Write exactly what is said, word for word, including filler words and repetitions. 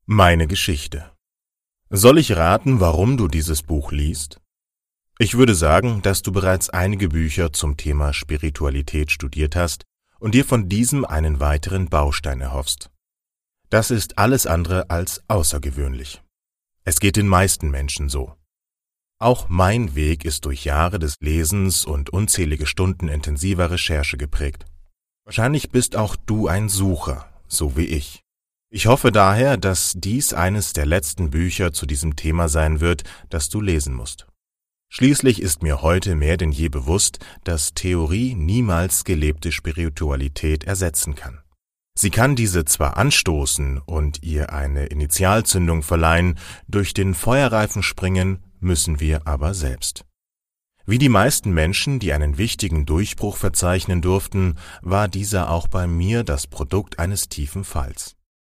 Meine Geschichte. Soll ich raten, warum du dieses Buch liest? Ich würde sagen, dass du bereits einige Bücher zum Thema Spiritualität studiert hast und dir von diesem einen weiteren Baustein erhoffst. Das ist alles andere als außergewöhnlich. Es geht den meisten Menschen so. Auch mein Weg ist durch Jahre des Lesens und unzählige Stunden intensiver Recherche geprägt. Wahrscheinlich bist auch du ein Sucher, so wie ich. Ich hoffe daher, dass dies eines der letzten Bücher zu diesem Thema sein wird, das du lesen musst. Schließlich ist mir heute mehr denn je bewusst, dass Theorie niemals gelebte Spiritualität ersetzen kann. Sie kann diese zwar anstoßen und ihr eine Initialzündung verleihen, durch den Feuerreifen springen müssen wir aber selbst. Wie die meisten Menschen, die einen wichtigen Durchbruch verzeichnen durften, war dieser auch bei mir das Produkt eines tiefen Falls.